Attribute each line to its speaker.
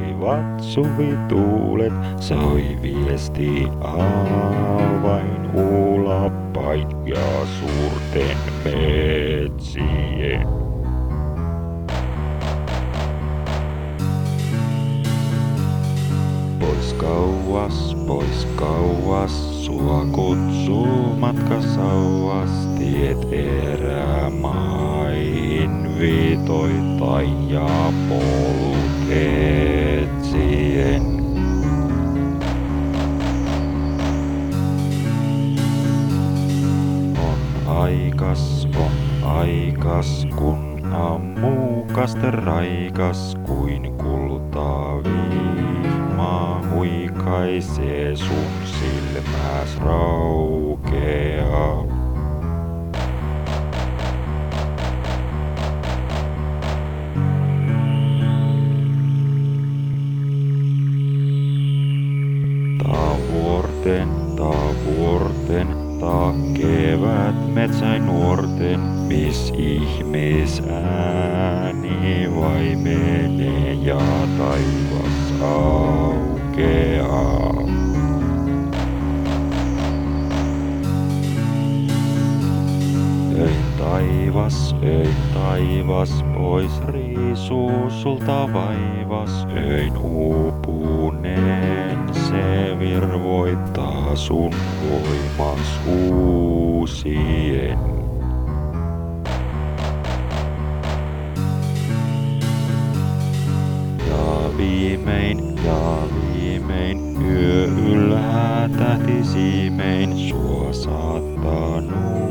Speaker 1: soivat suvituulet, soi viesti avain ulapain ja suurten metsien. Pois kauas, sua kutsuu matka sauas, tiet erämaihin viitoittain ja polut etsien. On aikas, kun ammuu kaste raikas kuin kultaa vihma huikaisee sun silmäs raukeaa. Taa kevät metsäin nuorten, mis ihmees ääni vaimenee ja taivas aukeaa. Ei taivas, pois riisuu sulta vaivas, öin uupuneen se virvoittaa sun voimas uusien. Ja viimein yö ylhää tähti siimein sua saattaa